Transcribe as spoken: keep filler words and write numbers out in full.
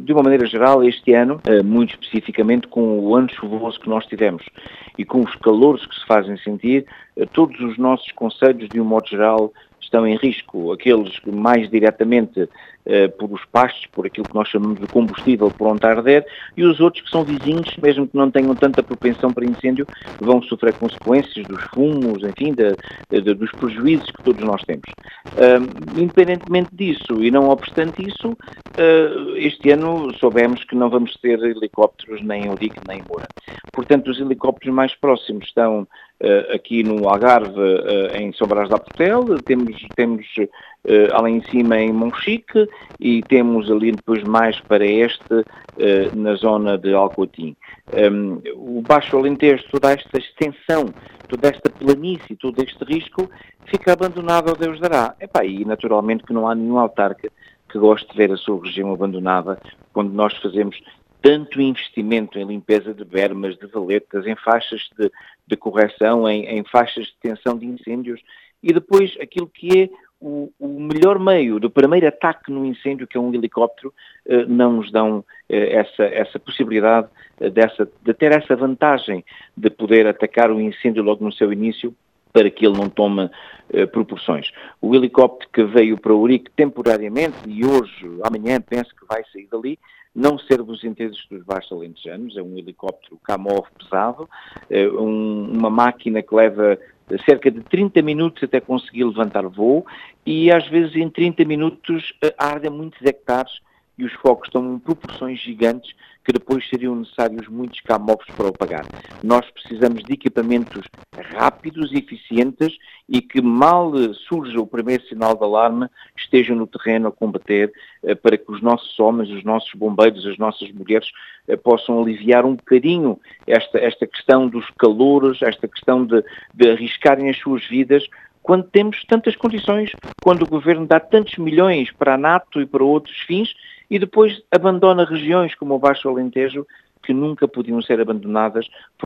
de uma maneira geral, este ano, muito especificamente com o ano chuvoso que nós tivemos e com os calores que se fazem sentir, todos os nossos concelhos, de um modo geral, estão em risco. Aqueles que mais diretamente eh, por os pastos, por aquilo que nós chamamos de combustível pronto a arder, e os outros que são vizinhos, mesmo que não tenham tanta propensão para incêndio, vão sofrer consequências dos fumos, enfim, de, de, dos prejuízos que todos nós temos. Uh, independentemente disso, e não obstante isso, uh, este ano soubemos que não vamos ter helicópteros nem em Ourique nem em Moura. Portanto, os helicópteros mais próximos estão Uh, aqui no Algarve, uh, em São Brás da Portel, temos, temos uh, além em cima em Monchique e temos ali depois mais para este, uh, na zona de Alcotim. Um, o Baixo Alentejo, toda esta extensão, toda esta planície, todo este risco, fica abandonado ao Deus dará. Epá, e naturalmente que não há nenhum autarca que goste de ver a sua região abandonada quando nós fazemos tanto investimento em limpeza de bermas, de valetas, em faixas de, de correção, em, em faixas de detenção de incêndios, e depois aquilo que é o, o melhor meio do primeiro ataque no incêndio, que é um helicóptero, eh, não nos dão eh, essa, essa possibilidade eh, dessa, de ter essa vantagem de poder atacar o incêndio logo no seu início, para que ele não tome eh, proporções. O helicóptero que veio para Ourique temporariamente, e hoje, amanhã, penso que vai sair dali, não serve os interesses dos baixos alentejanos, é um helicóptero Kamov pesado, é um, uma máquina que leva cerca de trinta minutos até conseguir levantar voo, e às vezes em trinta minutos ardem muitos hectares e os focos estão em proporções gigantes que depois seriam necessários muitos Kamovs para o apagar. Nós precisamos de equipamentos rápidos e eficientes e que mal surja o primeiro sinal de alarme estejam no terreno a combater eh, para que os nossos homens, os nossos bombeiros, as nossas mulheres eh, possam aliviar um bocadinho esta, esta questão dos calores, esta questão de, de arriscarem as suas vidas quando temos tantas condições, quando o Governo dá tantos milhões para a NATO e para outros fins e depois abandona regiões como o Baixo Alentejo que nunca podiam ser abandonadas